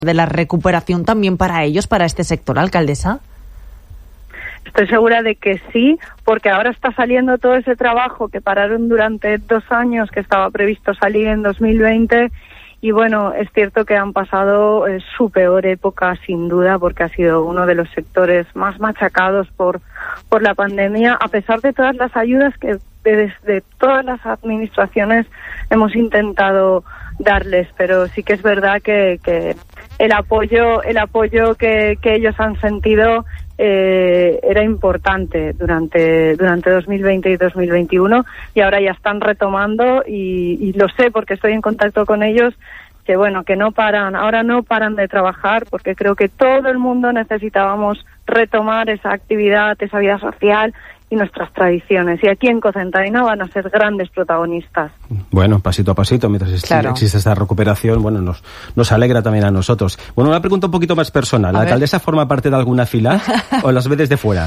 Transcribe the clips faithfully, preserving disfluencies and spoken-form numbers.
de la recuperación también para ellos, para este sector, alcaldesa? Estoy segura de que sí, porque ahora está saliendo todo ese trabajo que pararon durante dos años, que estaba previsto salir en dos mil veinte, y bueno, es cierto que han pasado eh, su peor época, sin duda, porque ha sido uno de los sectores más machacados por, por la pandemia, a pesar de todas las ayudas que desde todas las administraciones hemos intentado darles, pero sí que es verdad que, que el apoyo, el apoyo que, que ellos han sentido Eh, era importante durante durante dos mil veinte y dos mil veintiuno, y ahora ya están retomando y, y lo sé porque estoy en contacto con ellos, que bueno, que no paran, ahora no paran de trabajar, porque creo que todo el mundo necesitábamos retomar esa actividad, esa vida social y nuestras tradiciones, y aquí en Cocentaina van a ser grandes protagonistas. Bueno, pasito a pasito, mientras claro. existe esta recuperación, bueno, nos, nos alegra también a nosotros. Bueno, una pregunta un poquito más personal. ¿La a alcaldesa ver. forma parte de alguna fila o las ve desde fuera?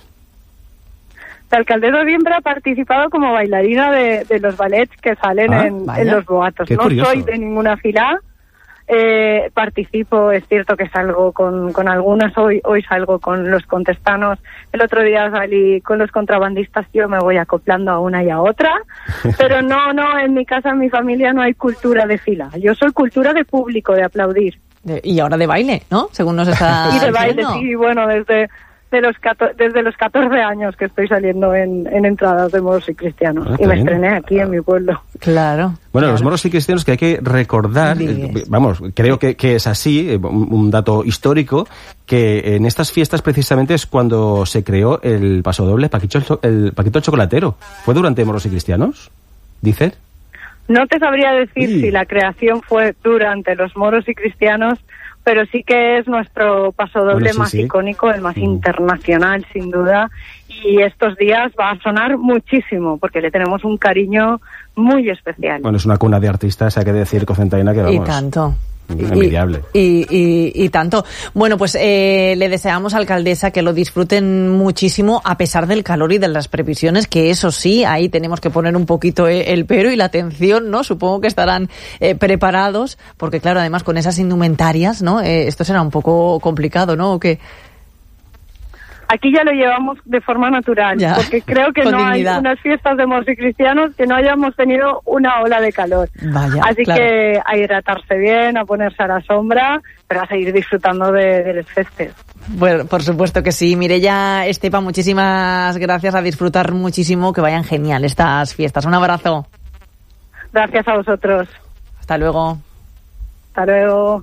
La alcaldesa siempre ha participado como bailarina de, de los ballets que salen ah, en, en los boatos. No curioso. soy de ninguna fila. Eh, participo, es cierto que salgo con, con algunas, hoy hoy salgo con los contestanos, el otro día salí con los contrabandistas, yo me voy acoplando a una y a otra, pero no, no, en mi casa, en mi familia no hay cultura de fila, yo soy cultura de público, de aplaudir. De, y ahora de baile, ¿no? Según nos está Y de baile, sí, bueno, desde... De los desde los catorce años que estoy saliendo en, en entradas de moros y cristianos. Ah, y me bien. estrené aquí en mi pueblo. Claro. Bueno, claro. los moros y cristianos, que hay que recordar, eh, vamos, creo que, que es así, eh, un, un dato histórico, que en estas fiestas precisamente es cuando se creó el pasodoble Paquito el, Paquito el Chocolatero. ¿Fue durante moros y cristianos? ¿Dicen? No te sabría decir sí. si la creación fue durante los moros y cristianos, pero sí que es nuestro pasodoble bueno, sí, más sí. icónico, el más mm. internacional, sin duda, y estos días va a sonar muchísimo, porque le tenemos un cariño muy especial. Bueno, es una cuna de artistas, hay que decir, Cocentaina, que vamos... Y tanto. Envidiable. Y, y, y, y tanto. Bueno, pues eh, le deseamos, alcaldesa, que lo disfruten muchísimo a pesar del calor y de las previsiones, que eso sí, ahí tenemos que poner un poquito eh, el pero y la atención, ¿no? Supongo que estarán eh, preparados, porque claro, además con esas indumentarias, ¿no? Eh, esto será un poco complicado, ¿no? ¿O qué? Aquí ya lo llevamos de forma natural, ya, porque creo que no dignidad. Hay unas fiestas de moros y cristianos que no hayamos tenido una ola de calor. Vaya, Así claro. que a hidratarse bien, a ponerse a la sombra, pero a seguir disfrutando de, de los festes. Bueno, por supuesto que sí. Mireia Estepa, muchísimas gracias, a disfrutar muchísimo, que vayan genial estas fiestas. Un abrazo. Gracias a vosotros. Hasta luego. Hasta luego.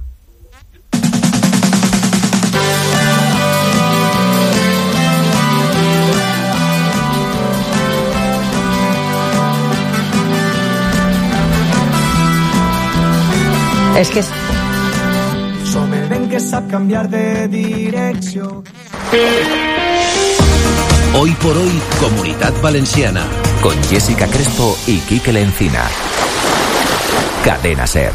És que és... Som el vent que sap canviar de direcció. Hoy por hoy, Comunitat Valenciana, con Jessica Crespo y Quique Lencina. Cadena SER.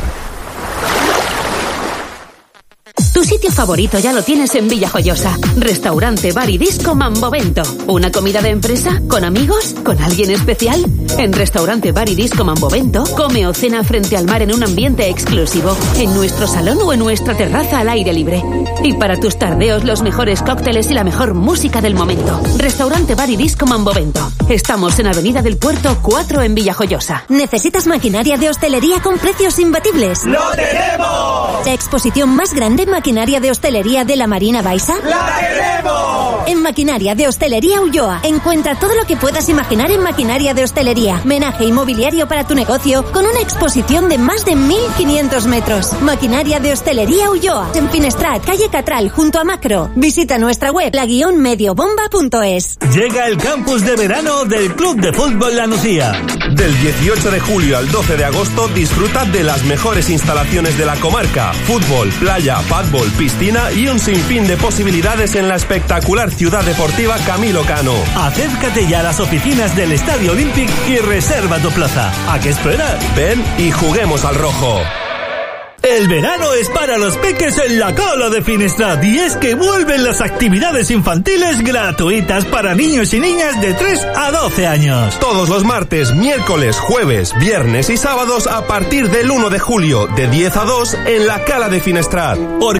Tu sitio favorito ya lo tienes en Villajoyosa. Restaurante, bar y disco Mambovento. ¿Una comida de empresa? ¿Con amigos? ¿Con alguien especial? En Restaurante, bar y disco Mambovento, come o cena frente al mar en un ambiente exclusivo, en nuestro salón o en nuestra terraza al aire libre. Y para tus tardeos, los mejores cócteles y la mejor música del momento. Restaurante, bar y disco Mambovento. Estamos en Avenida del Puerto cuatro en Villajoyosa. ¿Necesitas maquinaria de hostelería con precios imbatibles? ¡Lo tenemos! ¿La exposición más grande en maquinaria de hostelería de la Marina Baixa? ¡La tenemos! En Maquinaria de Hostelería Ulloa encuentra todo lo que puedas imaginar en maquinaria de hostelería, menaje inmobiliario para tu negocio, con una exposición de más de mil quinientos metros. Maquinaria de Hostelería Ulloa, en Finestrat, calle Catral, junto a Macro. Visita nuestra web, la guión mediobomba punto es. Llega el campus de verano del Club de Fútbol La Nucía. Del dieciocho de julio al doce de agosto disfruta de las mejores instalaciones de la comarca: fútbol, playa, pádbol, piscina y un sinfín de posibilidades en la espectacular ciudad deportiva Camilo Cano. Acércate ya a las oficinas del Estadio Olímpic y reserva tu plaza. ¿A qué esperas? Ven y juguemos al rojo. El verano es para los peques en la Cala de Finestrat y es que vuelven las actividades infantiles gratuitas para niños y niñas de tres a doce años. Todos los martes, miércoles, jueves, viernes y sábados a partir del uno de julio, de diez a dos en la Cala de Finestrat.